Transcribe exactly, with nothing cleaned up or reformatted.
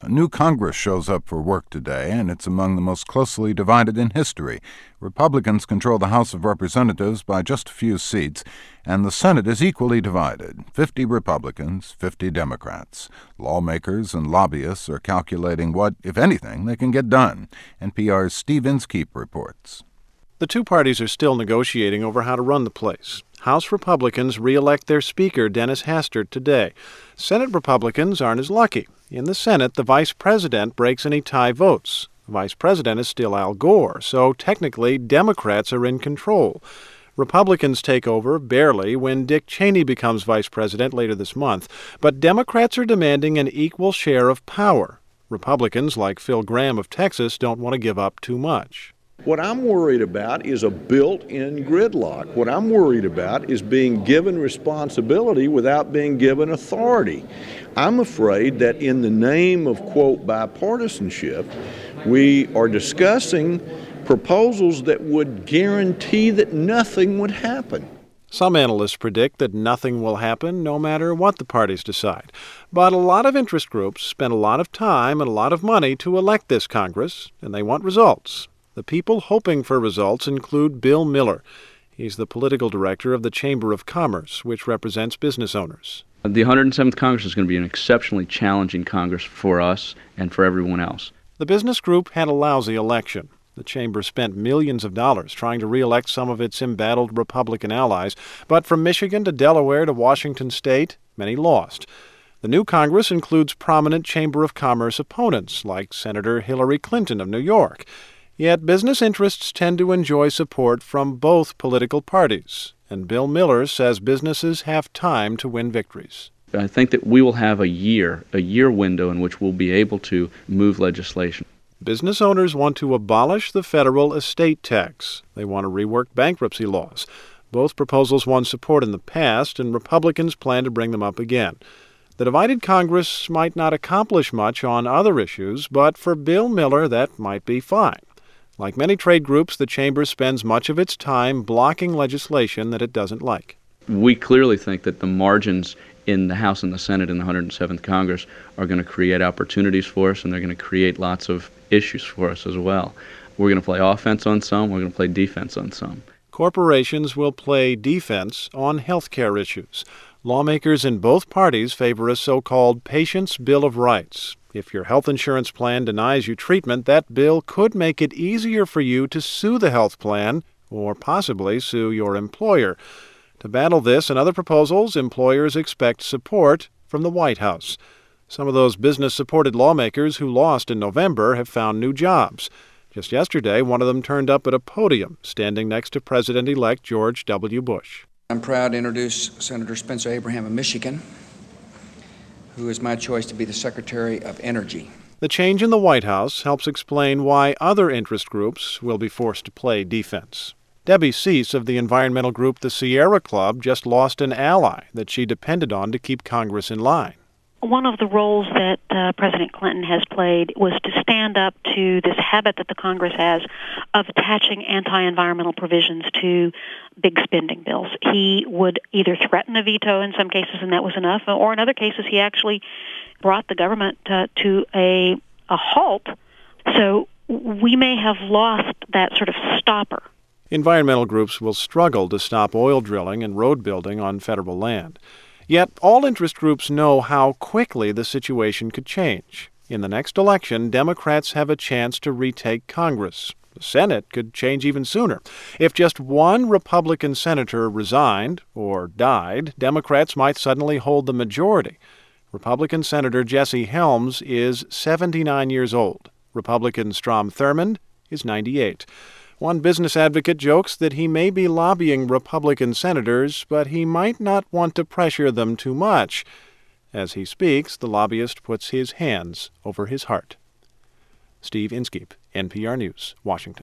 A new Congress shows up for work today, and it's among the most closely divided in history. Republicans control the House of Representatives by just a few seats, and the Senate is equally divided, fifty Republicans, fifty Democrats. Lawmakers and lobbyists are calculating what, if anything, they can get done. N P R's Steve Inskeep reports. The two parties are still negotiating over how to run the place. House Republicans re-elect their Speaker, Dennis Hastert, today. Senate Republicans aren't as lucky. In the Senate, the vice president breaks any tie votes. The vice president is still Al Gore, so technically Democrats are in control. Republicans take over, barely, when Dick Cheney becomes vice president later this month. But Democrats are demanding an equal share of power. Republicans, like Phil Gramm of Texas, don't want to give up too much. What I'm worried about is a built-in gridlock. What I'm worried about is being given responsibility without being given authority. I'm afraid that in the name of, quote, bipartisanship, we are discussing proposals that would guarantee that nothing would happen. Some analysts predict that nothing will happen no matter what the parties decide. But a lot of interest groups spend a lot of time and a lot of money to elect this Congress, and they want results. The people hoping for results include Bill Miller. He's the political director of the Chamber of Commerce, which represents business owners. The one hundred seventh Congress is going to be an exceptionally challenging Congress for us and for everyone else. The business group had a lousy election. The chamber spent millions of dollars trying to re-elect some of its embattled Republican allies, but from Michigan to Delaware to Washington State, many lost. The new Congress includes prominent Chamber of Commerce opponents, like Senator Hillary Clinton of New York. Yet business interests tend to enjoy support from both political parties, and Bill Miller says businesses have time to win victories. I think that we will have a year, a year window in which we'll be able to move legislation. Business owners want to abolish the federal estate tax. They want to rework bankruptcy laws. Both proposals won support in the past, and Republicans plan to bring them up again. The divided Congress might not accomplish much on other issues, but for Bill Miller, that might be fine. Like many trade groups, the chamber spends much of its time blocking legislation that it doesn't like. We clearly think that the margins in the House and the Senate in the one hundred seventh Congress are going to create opportunities for us, and they're going to create lots of issues for us as well. We're going to play offense on some, we're going to play defense on some. Corporations will play defense on health care issues. Lawmakers in both parties favor a so-called Patient's Bill of Rights. If your health insurance plan denies you treatment, that bill could make it easier for you to sue the health plan or possibly sue your employer. To battle this and other proposals, employers expect support from the White House. Some of those business-supported lawmakers who lost in November have found new jobs. Just yesterday, one of them turned up at a podium standing next to President-elect George W. Bush. I'm proud to introduce Senator Spencer Abraham of Michigan, who is my choice to be the Secretary of Energy. The change in the White House helps explain why other interest groups will be forced to play defense. Debbie Cease of the environmental group the Sierra Club just lost an ally that she depended on to keep Congress in line. One of the roles that uh, President Clinton has played was to stand up to this habit that the Congress has of attaching anti-environmental provisions to big spending bills. He would either threaten a veto in some cases, and that was enough, or in other cases he actually brought the government uh, to a, a halt. So we may have lost that sort of stopper. Environmental groups will struggle to stop oil drilling and road building on federal land. Yet all interest groups know how quickly the situation could change. In the next election, Democrats have a chance to retake Congress. The Senate could change even sooner. If just one Republican senator resigned or died, Democrats might suddenly hold the majority. Republican Senator Jesse Helms is seventy-nine years old. Republican Strom Thurmond is ninety-eight. One business advocate jokes that he may be lobbying Republican senators, but he might not want to pressure them too much. As he speaks, the lobbyist puts his hands over his heart. Steve Inskeep, N P R News, Washington.